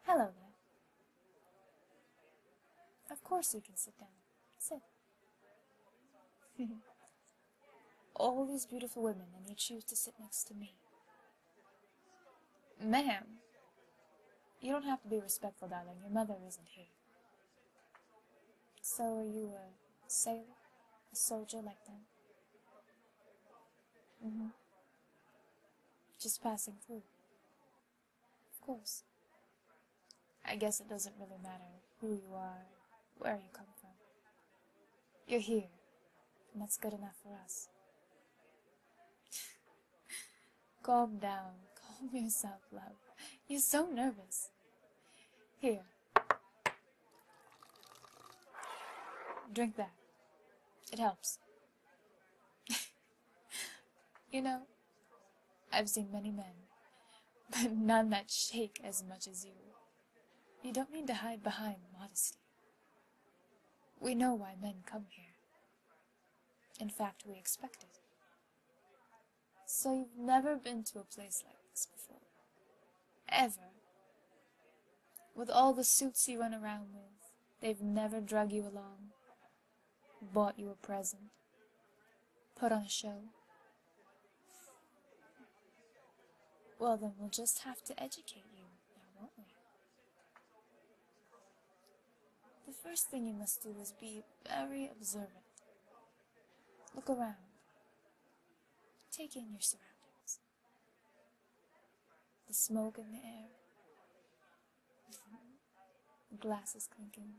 Hello there. Of course you can sit down. Sit. All these beautiful women, and you choose to sit next to me. Ma'am, you don't have to be respectful, darling. Your mother isn't here. So are you a sailor? A soldier like them? Just passing through. Of course. I guess it doesn't really matter who you are, where you come from. You're here, and that's good enough for us. Calm down. Calm yourself, love. You're so nervous. Here. Drink that. It helps. You know, I've seen many men, but none that shake as much as you. You don't need to hide behind modesty. We know why men come here. In fact, we expect it. So you've never been to a place like this before. Ever. With all the suits you run around with, they've never drug you along, bought you a present, put on a show. Well, then we'll just have to educate you, now won't we? The first thing you must do is be very observant. Look around. Take in your surroundings. The smoke in the air. Glasses clinking.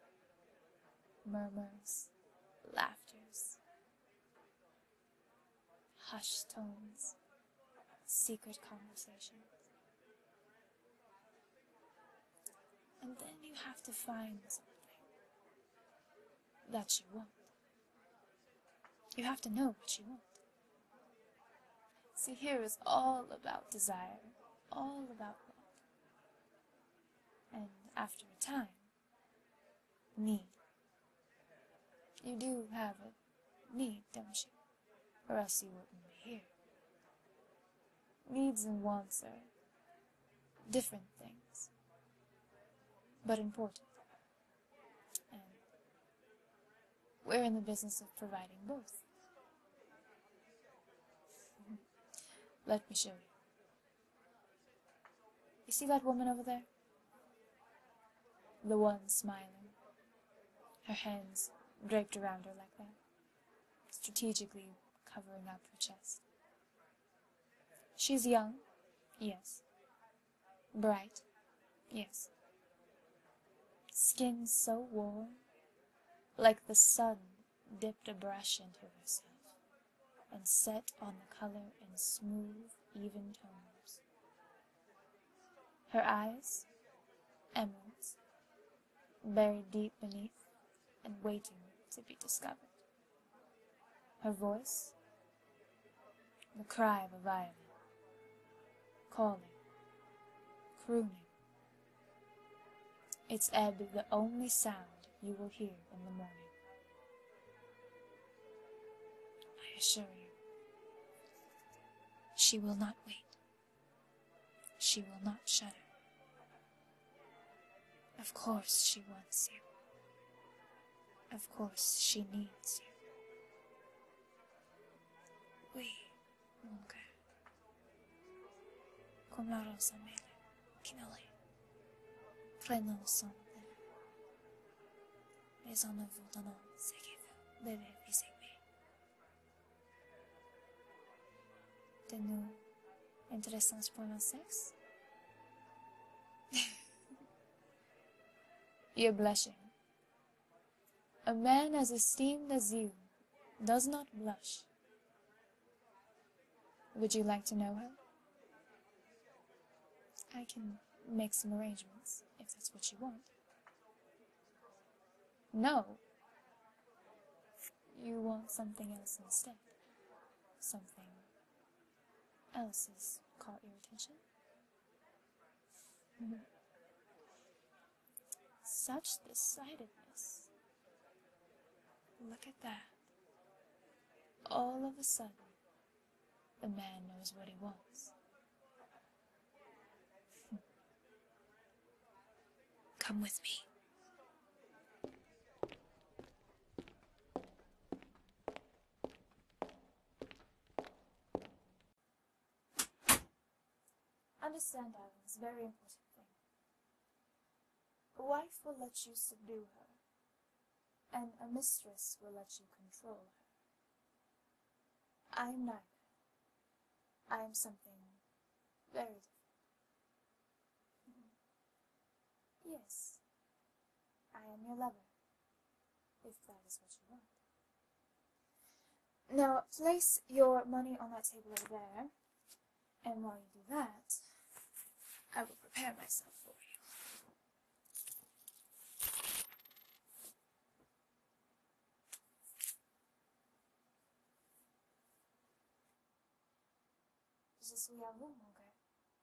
Murmurs. Laughters. Hushed tones. Secret conversations. And then you have to find something that you want. You have to know what you want. See, here is all about desire, all about want. And after a time, need. You do have a need, don't you? Or else you wouldn't be here. Needs and wants are different things, but important. And we're in the business of providing both. Let me show you. You see that woman over there? The one smiling. Her hands draped around her like that, strategically covering up her chest. She's young, yes. Bright, yes. Skin so warm, like the sun dipped a brush into herself and set on the color in smooth, even tones. Her eyes, emeralds, buried deep beneath and waiting to be discovered. Her voice, the cry of a violin, calling, crooning. Its ebb the only sound you will hear in the morning. I assure you, she will not wait. She will not shudder. Of course she wants you. Of course she needs you. Oui, mon cœur. Comme la rose mêlée, qui ne l'est. Prenons son air. Mais en ne vous donnant ce qu'il veut, bébé physique. De nous intéressons pour le sexe? You're blushing. A man as esteemed as you does not blush. Would you like to know her? I can make some arrangements, if that's what you want. No. You want something else instead. Something else has caught your attention? Such decidedness. Look at that. All of a sudden, the man knows what he wants. Come with me. Understand, darling, is a very important thing. A wife will let you subdue her, and a mistress will let you control her. I am neither. I am something very different. Yes, I am your lover, if that is what you want. Now, place your money on that table over there, and while you do that, I will prepare myself for you. Je suis à vous, mon cœur.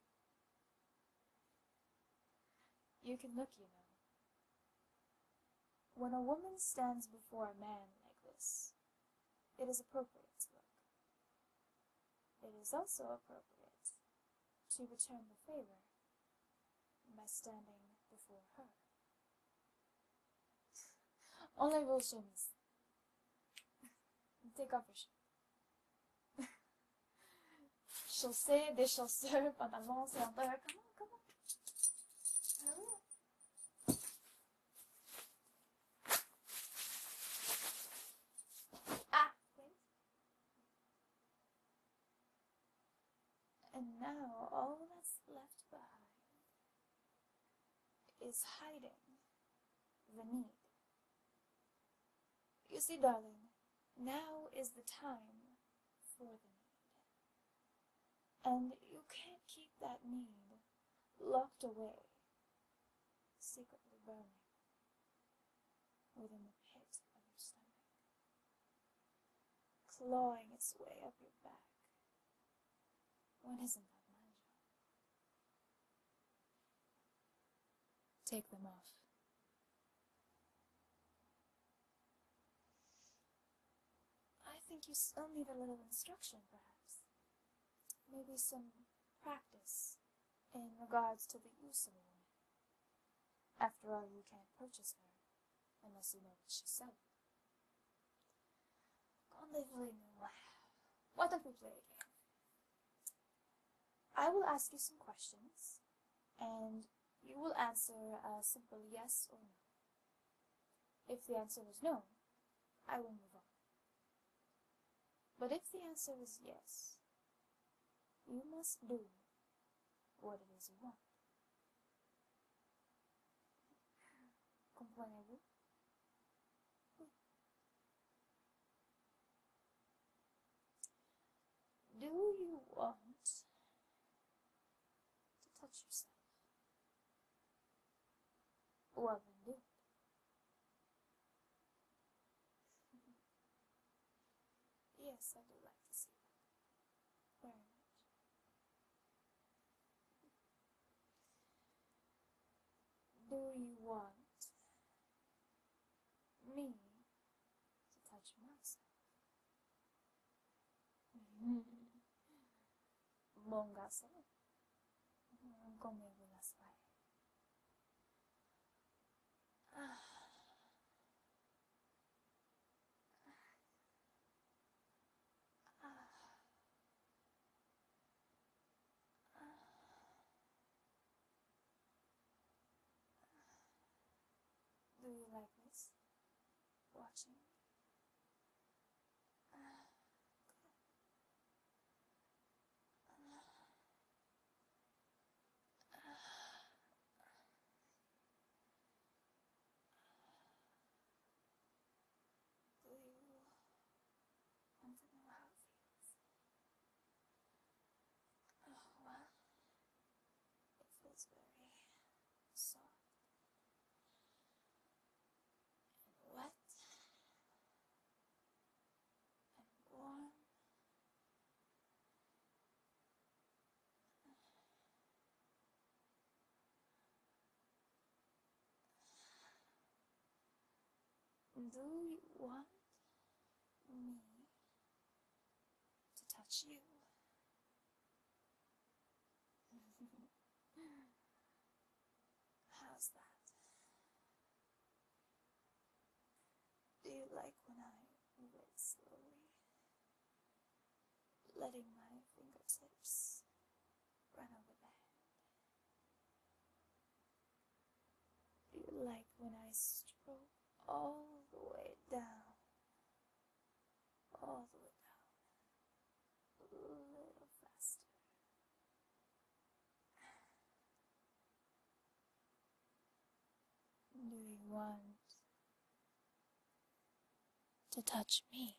You can look, you know. When a woman stands before a man like this, it is appropriate to look. It is also appropriate to return the favor by standing before her. Enlève vos chemises. Take off your shirt. Chaussées, déchaussures, pantalons, sandales. Come on. Hurry up. Wait. And now all that's left behind is hiding the need. You see, darling, now is the time for the need. And you can't keep that need locked away, secretly burning within the pit of your stomach, clawing its way up your back. When isn't that my job? Take them off. I think you still need a little instruction, perhaps. Maybe some practice in regards to the use of a woman. After all, you can't purchase her unless you know what she's selling. Rendezvous-nous. Why don't we play a game? I will ask you some questions, and you will answer a simple yes or no. If the answer is no, I will move on. But if the answer is yes, you must do what it is you want. Comprenez-vous? Do you want to touch yourself? Well, then do it. Yes, I do like to see that. Very much. Do you want me to touch myself? Bon garçon, combien vous l'aspirez? Do you like this? Watching? Do you want to know how it feels? Well, it feels very soft and wet and warm. Do you want me to touch you? How's that? like when I move it slowly, letting my fingertips run over the hand? Do you like when I stroke all the way down, all the way down, a little faster? Do you want to touch me?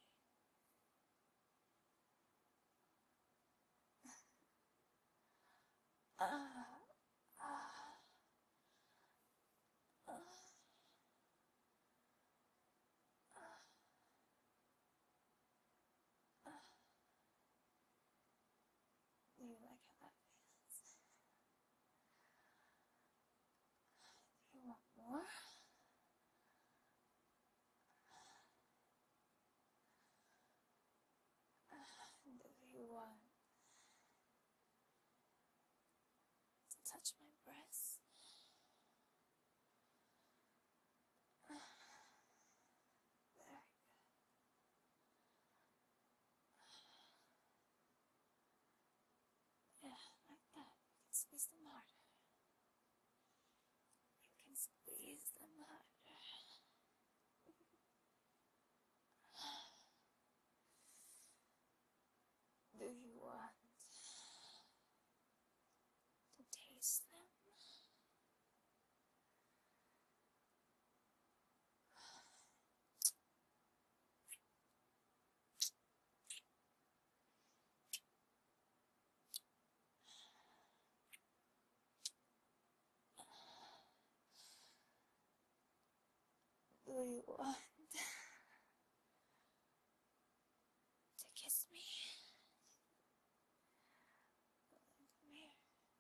Do you like how that feels? Do you want more? Do you want to touch my breasts? Very good. Yeah, like that. You can squeeze them harder. You can squeeze them harder. Do you want to taste them? Do you want to kiss me? Come here.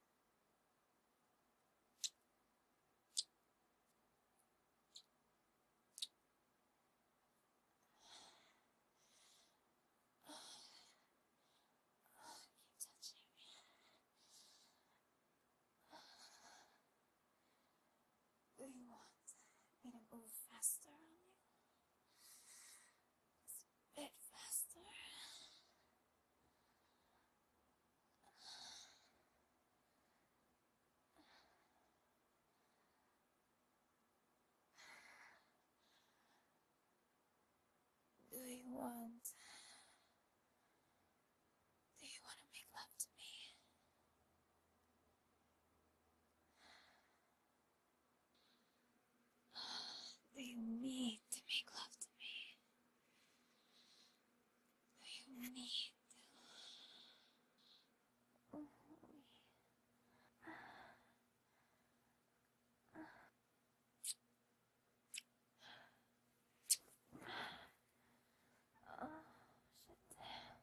Keep touching me. Do you want me to move faster on you? Just a bit faster. Do you want to make love to me? Do you need to make love to me? Do you need to? Oh, shit.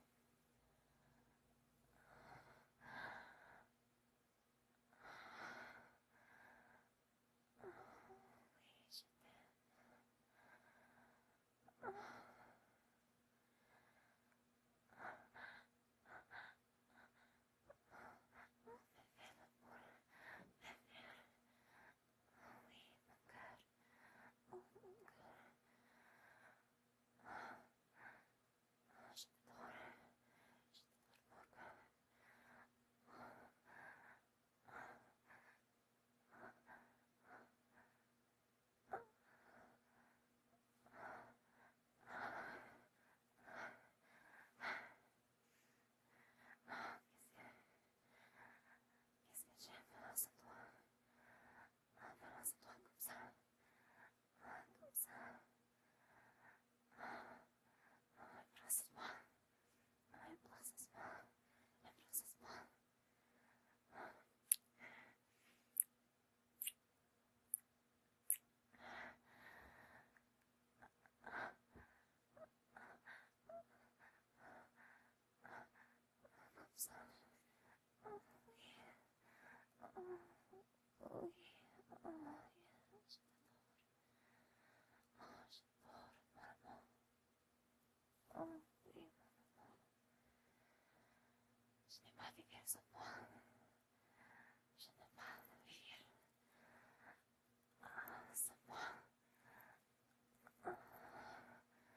Je n'ai pas vécu sans moi. Je n'ai pas vécu sans moi.